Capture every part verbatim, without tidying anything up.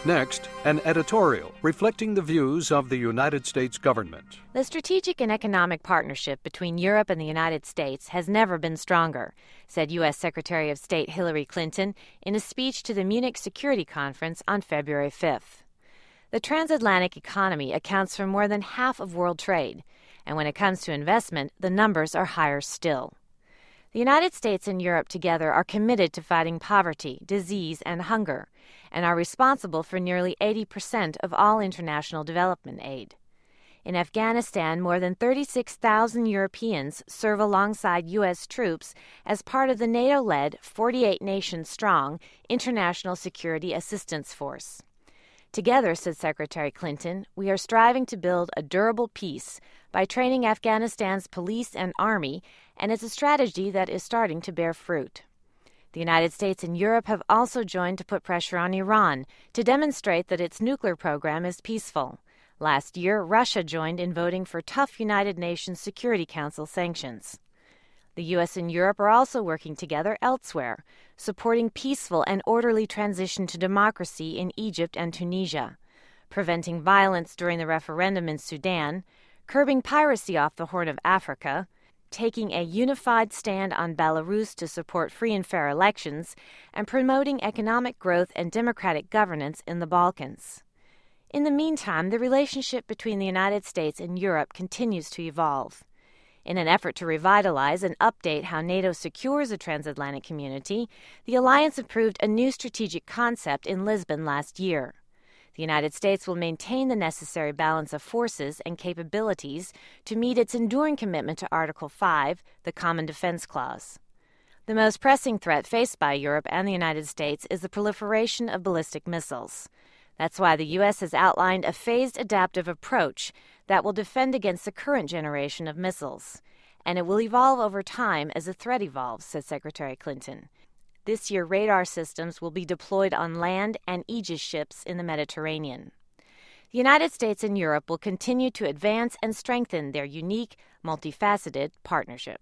Next, an editorial reflecting the views of the United States government. The strategic and economic partnership between Europe and the United States has never been stronger, said U S Secretary of State Hillary Clinton in a speech to the Munich Security Conference on February fifth. The transatlantic economy accounts for more than half of world trade, and when it comes to investment, the numbers are higher still. The United States and Europe together are committed to fighting poverty, disease, and hunger, and are responsible for nearly eighty percent of all international development aid. In Afghanistan, more than thirty-six thousand Europeans serve alongside U S troops as part of the NATO-led forty-eight nation strong International Security Assistance Force. Together, said Secretary Clinton, we are striving to build a durable peace by training Afghanistan's police and army, and it's a strategy that is starting to bear fruit. The United States and Europe have also joined to put pressure on Iran to demonstrate that its nuclear program is peaceful. Last year, Russia joined in voting for tough United Nations Security Council sanctions. The U S and Europe are also working together elsewhere, supporting peaceful and orderly transition to democracy in Egypt and Tunisia, preventing violence during the referendum in Sudan, curbing piracy off the Horn of Africa, taking a unified stand on Belarus to support free and fair elections, and promoting economic growth and democratic governance in the Balkans. In the meantime, the relationship between the United States and Europe continues to evolve. In an effort to revitalize and update how NATO secures a transatlantic community, the alliance approved a new strategic concept in Lisbon last year. The United States will maintain the necessary balance of forces and capabilities to meet its enduring commitment to Article five, the Common Defense Clause. The most pressing threat faced by Europe and the United States is the proliferation of ballistic missiles. That's why the U S has outlined a phased adaptive approach that will defend against the current generation of missiles. And it will evolve over time as the threat evolves, said Secretary Clinton. This year, radar systems will be deployed on land and Aegis ships in the Mediterranean. The United States and Europe will continue to advance and strengthen their unique, multifaceted partnership.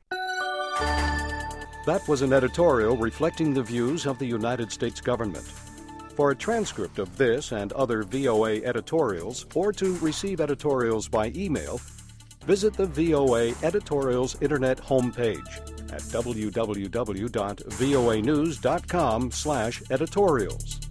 That was an editorial reflecting the views of the United States government. For a transcript of this and other V O A editorials, or to receive editorials by email, visit the V O A Editorials Internet homepage at w w w dot voa news dot com slash editorials.